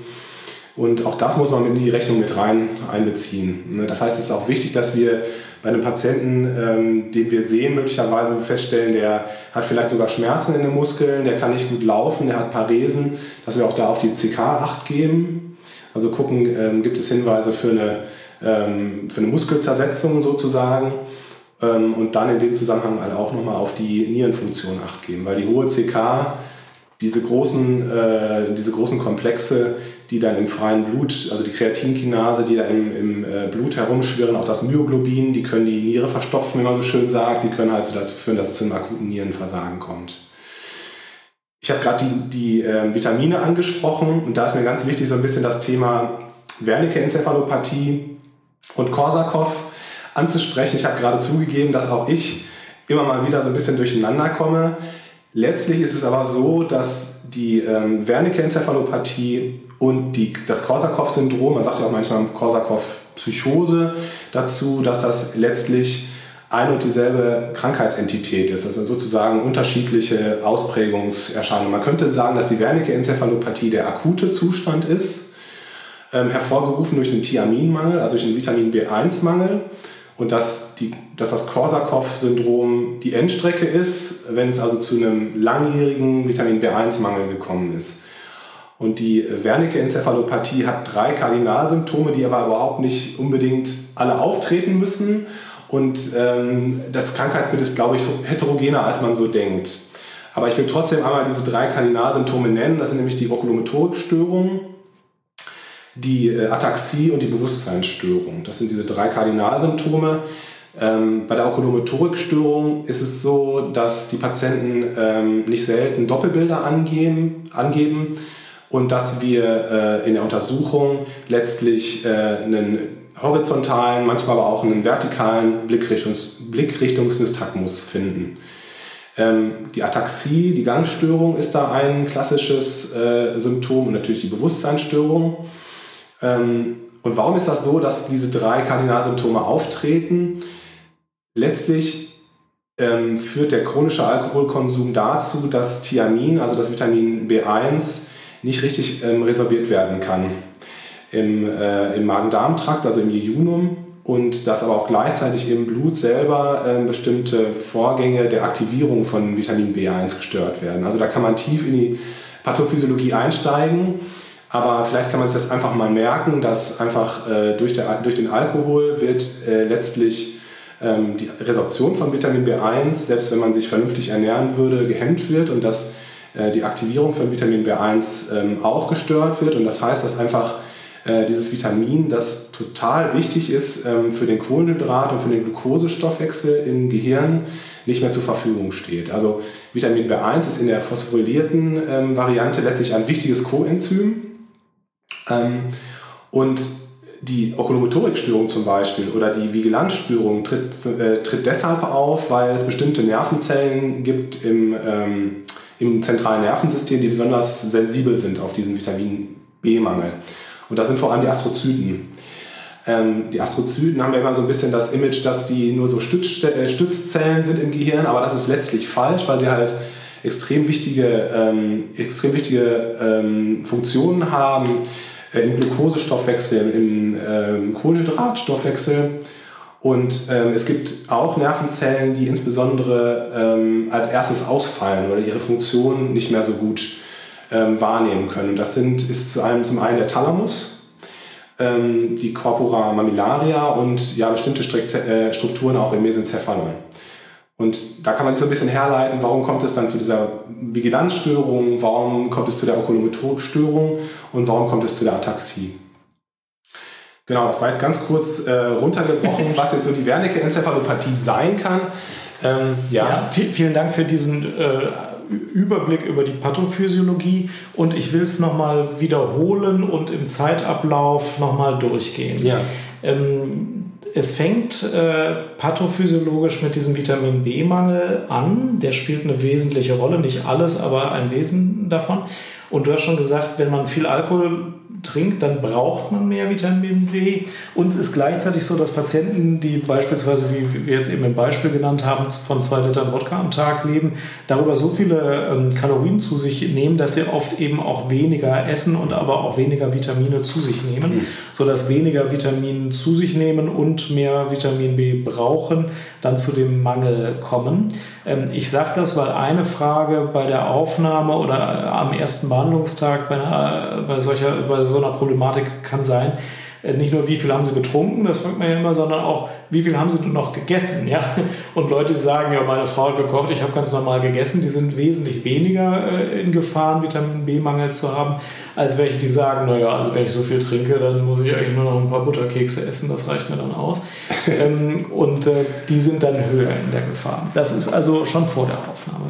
Und auch das muss man in die Rechnung mit rein einbeziehen. Das heißt, es ist auch wichtig, dass wir bei einem Patienten, ähm, den wir sehen, möglicherweise feststellen, der hat vielleicht sogar Schmerzen in den Muskeln, der kann nicht gut laufen, der hat Paresen, dass wir auch da auf die C K Acht geben. Also gucken, ähm, gibt es Hinweise für eine, ähm, für eine Muskelzersetzung sozusagen. ähm, und dann in dem Zusammenhang halt auch nochmal auf die Nierenfunktion Acht geben, weil die hohe C K, diese großen, äh, diese großen Komplexe, die dann im freien Blut, also die Kreatinkinase, die da im, im äh, Blut herumschwirren, auch das Myoglobin, die können die Niere verstopfen, wie man so schön sagt, die können also dazu führen, dass es zu einem akuten Nierenversagen kommt. Ich habe gerade die, die äh, Vitamine angesprochen und da ist mir ganz wichtig so ein bisschen das Thema Wernicke-Enzephalopathie und Korsakow anzusprechen. Ich habe gerade zugegeben, dass auch ich immer mal wieder so ein bisschen durcheinander komme. Letztlich ist es aber so, dass die ähm, Wernicke-Enzephalopathie und die, das Korsakow-Syndrom, man sagt ja auch manchmal Korsakow-Psychose dazu, dass das letztlich ein und dieselbe Krankheitsentität ist. Das sind sozusagen unterschiedliche Ausprägungserscheinungen. Man könnte sagen, dass die Wernicke-Enzephalopathie der akute Zustand ist, ähm, hervorgerufen durch einen Thiaminmangel, also durch einen Vitamin B eins Mangel. Und dass, die, dass das Korsakow-Syndrom die Endstrecke ist, wenn es also zu einem langjährigen Vitamin B eins Mangel gekommen ist. Und die Wernicke-Enzephalopathie hat drei Kardinalsymptome, die aber überhaupt nicht unbedingt alle auftreten müssen. Und ähm, das Krankheitsbild ist, glaube ich, heterogener, als man so denkt. Aber ich will trotzdem einmal diese drei Kardinalsymptome nennen. Das sind nämlich die Okulomotorikstörungen, die äh, Ataxie und die Bewusstseinsstörung. Das sind diese drei Kardinalsymptome. Ähm, bei der Okulomotorikstörung ist es so, dass die Patienten ähm, nicht selten Doppelbilder angeben, angeben und dass wir äh, in der Untersuchung letztlich äh, einen horizontalen, manchmal aber auch einen vertikalen Blickrichtungs- Blickrichtungsnystagmus finden. Ähm, die Ataxie, die Gangstörung ist da ein klassisches äh, Symptom und natürlich die Bewusstseinsstörung. Ähm, und warum ist das so, dass diese drei Kardinalsymptome auftreten? Letztlich ähm, führt der chronische Alkoholkonsum dazu, dass Thiamin, also das Vitamin B eins, nicht richtig ähm, resorbiert werden kann im, äh, im Magen-Darm-Trakt, also im Jejunum, und dass aber auch gleichzeitig im Blut selber äh, bestimmte Vorgänge der Aktivierung von Vitamin B eins gestört werden. Also da kann man tief in die Pathophysiologie einsteigen, aber vielleicht kann man sich das einfach mal merken, dass einfach äh, durch, der, durch den Alkohol wird äh, letztlich ähm, die Resorption von Vitamin B eins, selbst wenn man sich vernünftig ernähren würde, gehemmt wird und dass äh, die Aktivierung von Vitamin B eins ähm, auch gestört wird. Und das heißt, dass einfach äh, dieses Vitamin, das total wichtig ist ähm, für den Kohlenhydrat- und für den Glukosestoffwechsel im Gehirn, nicht mehr zur Verfügung steht. Also Vitamin B eins ist in der phosphorylierten ähm, Variante letztlich ein wichtiges Coenzym. Ähm, und die Okulomotorikstörung zum Beispiel oder die Vigilanzstörung tritt, äh, tritt deshalb auf, weil es bestimmte Nervenzellen gibt im, ähm, im zentralen Nervensystem, die besonders sensibel sind auf diesen Vitamin B-Mangel. Und das sind vor allem die Astrozyten. Ähm, die Astrozyten haben ja immer so ein bisschen das Image, dass die nur so Stütz, äh, Stützzellen sind im Gehirn, aber das ist letztlich falsch, weil sie halt extrem wichtige, ähm, extrem wichtige ähm, Funktionen haben äh, im Glukosestoffwechsel, im ähm, Kohlenhydratstoffwechsel. Und ähm, es gibt auch Nervenzellen, die insbesondere ähm, als erstes ausfallen oder ihre Funktion nicht mehr so gut ähm, wahrnehmen können. Und das sind, ist zu einem, zum einen der Thalamus, ähm, die Corpora mammillaria und ja, bestimmte Strukturen auch im Mesencephalon. Und da kann man sich so ein bisschen herleiten, warum kommt es dann zu dieser Vigilanzstörung, warum kommt es zu der Okulomotorikstörung und warum kommt es zu der Ataxie. Genau, das war jetzt ganz kurz äh, runtergebrochen, was jetzt so die Wernicke-Enzephalopathie sein kann. Ähm, ja. ja viel, vielen Dank für diesen äh, Überblick über die Pathophysiologie und ich will es nochmal wiederholen und im Zeitablauf nochmal durchgehen. Ja. Ähm, Es fängt äh, pathophysiologisch mit diesem Vitamin B-Mangel an. Der spielt eine wesentliche Rolle, nicht alles, aber ein Wesen davon. Und du hast schon gesagt, wenn man viel Alkohol trinkt, dann braucht man mehr Vitamin B. Uns ist gleichzeitig so, dass Patienten, die beispielsweise, wie wir jetzt eben im Beispiel genannt haben, von zwei Litern Wodka am Tag leben, darüber so viele ähm, Kalorien zu sich nehmen, dass sie oft eben auch weniger essen und aber auch weniger Vitamine zu sich nehmen, mhm. sodass weniger Vitamin zu sich nehmen und mehr Vitamin B brauchen, dann zu dem Mangel kommen. Ähm, ich sage das, weil eine Frage bei der Aufnahme oder äh, am ersten Behandlungstag bei, einer, bei, solcher, bei so einer Problematik kann sein, Nicht nur, wie viel haben sie getrunken, das fragt man ja immer, sondern auch, wie viel haben sie noch gegessen. Ja? Und Leute, die sagen, ja, meine Frau hat gekocht, ich habe ganz normal gegessen, die sind wesentlich weniger äh, in Gefahr, Vitamin B-Mangel zu haben, als welche, die sagen, naja, also wenn ich so viel trinke, dann muss ich eigentlich nur noch ein paar Butterkekse essen, das reicht mir dann aus. ähm, und äh, die sind dann höher in der Gefahr. Das ist also schon vor der Aufnahme.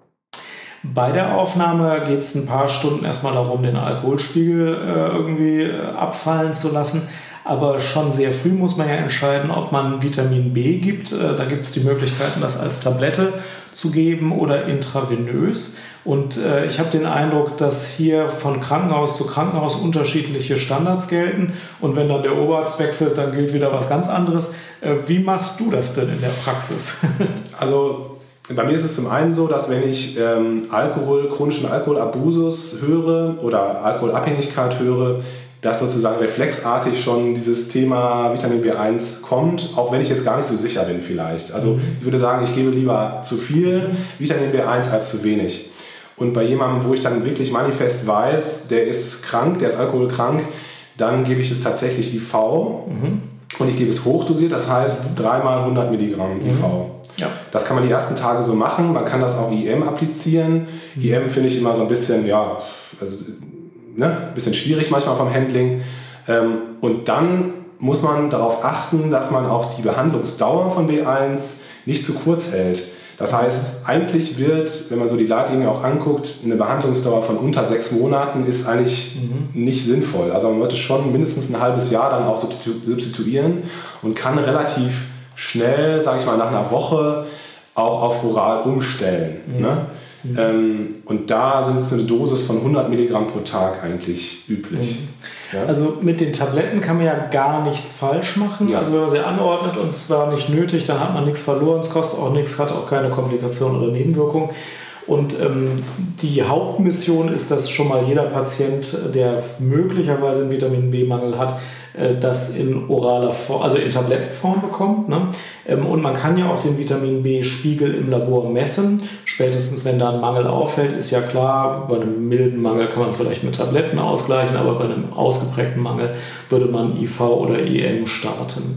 Bei der Aufnahme geht es ein paar Stunden erstmal darum, den Alkoholspiegel äh, irgendwie äh, abfallen zu lassen. Aber schon sehr früh muss man ja entscheiden, ob man Vitamin B gibt. Äh, da gibt es die Möglichkeiten, das als Tablette zu geben oder intravenös. Und äh, ich habe den Eindruck, dass hier von Krankenhaus zu Krankenhaus unterschiedliche Standards gelten. Und wenn dann der Oberarzt wechselt, dann gilt wieder was ganz anderes. Äh, wie machst du das denn in der Praxis? Also bei mir ist es zum einen so, dass wenn ich ähm, Alkohol, chronischen Alkoholabusus höre oder Alkoholabhängigkeit höre, dass sozusagen reflexartig schon dieses Thema Vitamin B eins kommt, auch wenn ich jetzt gar nicht so sicher bin vielleicht. Also mhm. ich würde sagen, ich gebe lieber zu viel Vitamin B eins als zu wenig. Und bei jemandem, wo ich dann wirklich manifest weiß, der ist krank, der ist alkoholkrank, dann gebe ich es tatsächlich I V mhm. und ich gebe es hochdosiert, das heißt dreimal hundert Milligramm I V. Mhm. Ja. Das kann man die ersten Tage so machen. Man kann das auch I M applizieren. Mhm. I M finde ich immer so ein bisschen, ja, also, ne, ein bisschen schwierig manchmal vom Handling. Ähm, und dann muss man darauf achten, dass man auch die Behandlungsdauer von B eins nicht zu kurz hält. Das heißt, eigentlich wird, wenn man so die Leitlinie auch anguckt, eine Behandlungsdauer von unter sechs Monaten ist eigentlich mhm. nicht sinnvoll. Also man wird es schon mindestens ein halbes Jahr dann auch substituieren und kann relativ schnell, sage ich mal, nach einer Woche auch auf oral umstellen. Mhm. Ne? Mhm. Ähm, und da sind es eine Dosis von hundert Milligramm pro Tag eigentlich üblich. Mhm. Ja? Also mit den Tabletten kann man ja gar nichts falsch machen. Ja. Also wenn man sie anordnet und es war nicht nötig, dann hat man nichts verloren, es kostet auch nichts, hat auch keine Komplikationen oder Nebenwirkungen. Und ähm, die Hauptmission ist, dass schon mal jeder Patient, der möglicherweise einen Vitamin B-Mangel hat, äh, das in oraler Form, also in Tablettenform bekommt. Ne? Ähm, und man kann ja auch den Vitamin B-Spiegel im Labor messen. Spätestens, wenn da ein Mangel auffällt, ist ja klar, bei einem milden Mangel kann man es vielleicht mit Tabletten ausgleichen, aber bei einem ausgeprägten Mangel würde man I V oder I M starten.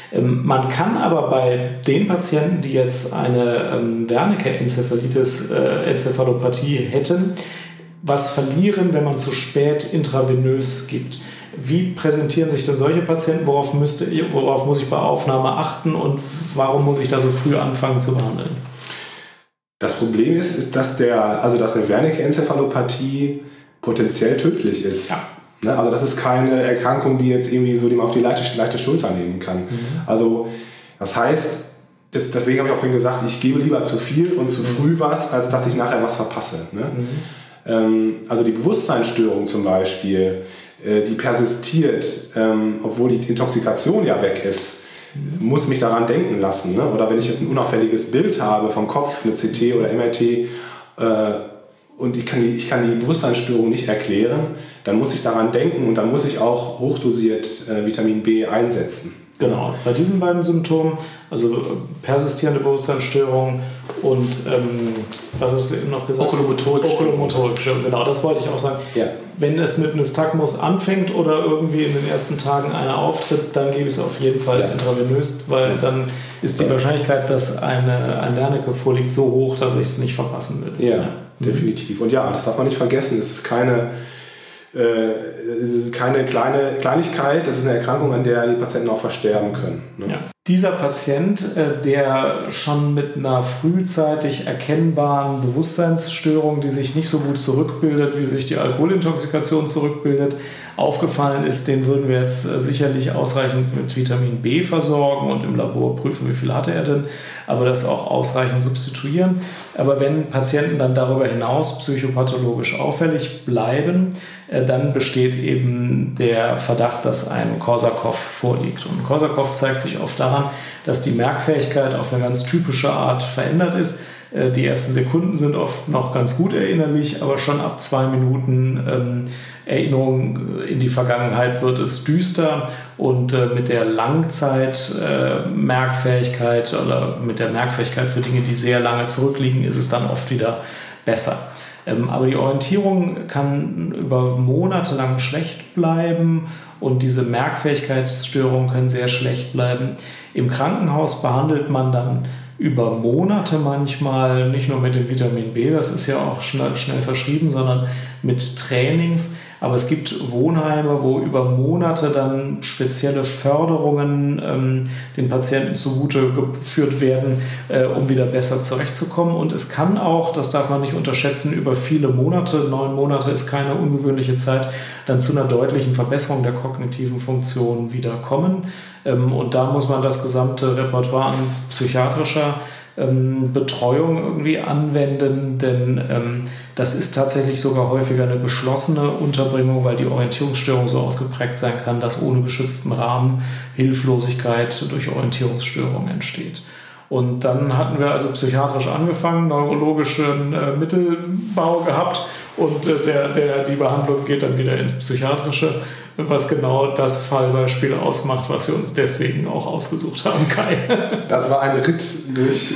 Man kann aber bei den Patienten, die jetzt eine ähm, Wernicke-Enzephalitis, äh, Enzephalopathie hätten, was verlieren, wenn man zu spät intravenös gibt. Wie präsentieren sich denn solche Patienten? Worauf, müsste, worauf muss ich bei Aufnahme achten und warum muss ich da so früh anfangen zu behandeln? Das Problem ist, ist dass, der, also dass eine Wernicke-Enzephalopathie potenziell tödlich ist. Ja. Also das ist keine Erkrankung, die jetzt irgendwie so die man auf die leichte, leichte Schulter nehmen kann. Mhm. Also das heißt, das, deswegen habe ich auch vorhin gesagt, ich gebe lieber zu viel und zu früh was, als dass ich nachher was verpasse. Ne? Mhm. Ähm, also die Bewusstseinsstörung zum Beispiel, äh, die persistiert, ähm, obwohl die Intoxikation ja weg ist, mhm. muss mich daran denken lassen. Ne? Oder wenn ich jetzt ein unauffälliges Bild habe vom Kopf, eine C T oder M R T, äh, und ich kann, die, ich kann die Bewusstseinsstörung nicht erklären, dann muss ich daran denken und dann muss ich auch hochdosiert äh, Vitamin B einsetzen. Genau, bei diesen beiden Symptomen, also persistierende Bewusstseinsstörung und ähm, was hast du eben noch gesagt? Okulomotorik. Okulomotorik, genau, das wollte ich auch sagen. Ja. Wenn es mit Nystagmus anfängt oder irgendwie in den ersten Tagen einer auftritt, dann gebe ich es auf jeden Fall ja. intravenös, weil ja. dann ist die ja. Wahrscheinlichkeit, dass eine, ein Wernicke vorliegt, so hoch, dass ich es nicht verpassen will. Ja, ja, definitiv. Und ja, das darf man nicht vergessen, es ist keine... Es ist keine kleine Kleinigkeit, das ist eine Erkrankung, an der die Patienten auch versterben können. Ne? Ja. Dieser Patient, der schon mit einer frühzeitig erkennbaren Bewusstseinsstörung, die sich nicht so gut zurückbildet, wie sich die Alkoholintoxikation zurückbildet, aufgefallen ist, den würden wir jetzt sicherlich ausreichend mit Vitamin B versorgen und im Labor prüfen, wie viel hatte er denn, aber das auch ausreichend substituieren. Aber wenn Patienten dann darüber hinaus psychopathologisch auffällig bleiben, dann besteht eben der Verdacht, dass ein Korsakow vorliegt. Und Korsakow zeigt sich oft daran, dass die Merkfähigkeit auf eine ganz typische Art verändert ist. Die ersten Sekunden sind oft noch ganz gut erinnerlich, aber schon ab zwei Minuten ähm, Erinnerung in die Vergangenheit wird es düster und äh, mit der Langzeit-Merkfähigkeit äh, oder mit der Merkfähigkeit für Dinge, die sehr lange zurückliegen, ist es dann oft wieder besser. Ähm, aber die Orientierung kann über Monate lang schlecht bleiben und diese Merkfähigkeitsstörungen können sehr schlecht bleiben. Im Krankenhaus behandelt man dann über Monate manchmal, nicht nur mit dem Vitamin B, das ist ja auch schnell, schnell verschrieben, sondern mit Trainings. Aber es gibt Wohnheime, wo über Monate dann spezielle Förderungen ähm, den Patienten zugute geführt werden, äh, um wieder besser zurechtzukommen. Und es kann auch, das darf man nicht unterschätzen, über viele Monate, neun Monate ist keine ungewöhnliche Zeit, dann zu einer deutlichen Verbesserung der kognitiven Funktion wieder kommen. Ähm, und da muss man das gesamte Repertoire an psychiatrischer ähm, Betreuung irgendwie anwenden, denn ähm, das ist tatsächlich sogar häufiger eine geschlossene Unterbringung, weil die Orientierungsstörung so ausgeprägt sein kann, dass ohne geschützten Rahmen Hilflosigkeit durch Orientierungsstörung entsteht. Und dann hatten wir also psychiatrisch angefangen, neurologischen äh, Mittelbau gehabt und äh, der, der, die Behandlung geht dann wieder ins Psychiatrische, was genau das Fallbeispiel ausmacht, was wir uns deswegen auch ausgesucht haben, Kai. Das war ein Ritt durch,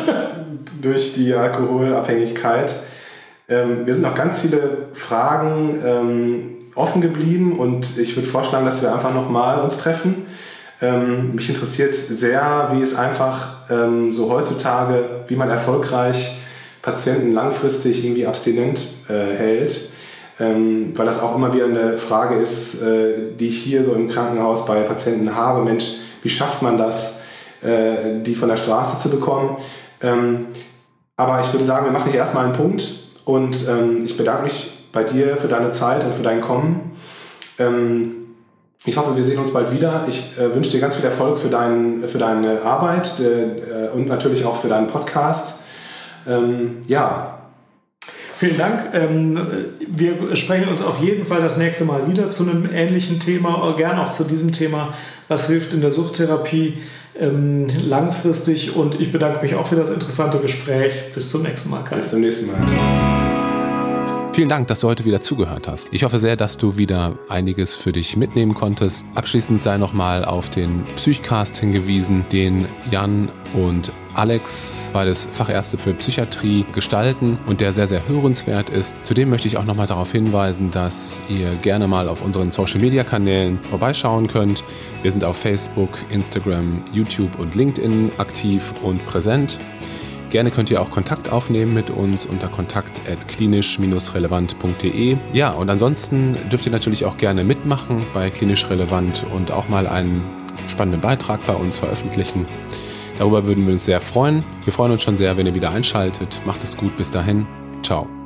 durch die Alkoholabhängigkeit. Ähm, mir sind noch ganz viele Fragen ähm, offen geblieben und ich würde vorschlagen, dass wir einfach nochmal uns treffen. Ähm, mich interessiert sehr, wie es einfach ähm, so heutzutage, wie man erfolgreich Patienten langfristig irgendwie abstinent äh, hält. Ähm, weil das auch immer wieder eine Frage ist, äh, die ich hier so im Krankenhaus bei Patienten habe. Mensch, wie schafft man das, äh, die von der Straße zu bekommen? Ähm, aber ich würde sagen, wir machen hier erstmal einen Punkt und ähm, ich bedanke mich bei dir für deine Zeit und für dein Kommen. Ähm, ich hoffe, wir sehen uns bald wieder. Ich äh, wünsche dir ganz viel Erfolg für, dein, für deine Arbeit äh, und natürlich auch für deinen Podcast. Ähm, ja, Vielen Dank. Wir sprechen uns auf jeden Fall das nächste Mal wieder zu einem ähnlichen Thema, gerne auch zu diesem Thema, was hilft in der Suchttherapie langfristig. Und ich bedanke mich auch für das interessante Gespräch. Bis zum nächsten Mal, Kai. Bis zum nächsten Mal. Vielen Dank, dass du heute wieder zugehört hast. Ich hoffe sehr, dass du wieder einiges für dich mitnehmen konntest. Abschließend sei nochmal auf den Psychcast hingewiesen, den Jan und Alex, beides Fachärzte für Psychiatrie, gestalten und der sehr, sehr hörenswert ist. Zudem möchte ich auch nochmal darauf hinweisen, dass ihr gerne mal auf unseren Social-Media-Kanälen vorbeischauen könnt. Wir sind auf Facebook, Instagram, YouTube und LinkedIn aktiv und präsent. Gerne könnt ihr auch Kontakt aufnehmen mit uns unter kontakt at klinisch relevant punkt de. Ja, und ansonsten dürft ihr natürlich auch gerne mitmachen bei Klinisch Relevant und auch mal einen spannenden Beitrag bei uns veröffentlichen. Darüber würden wir uns sehr freuen. Wir freuen uns schon sehr, wenn ihr wieder einschaltet. Macht es gut, bis dahin. Ciao.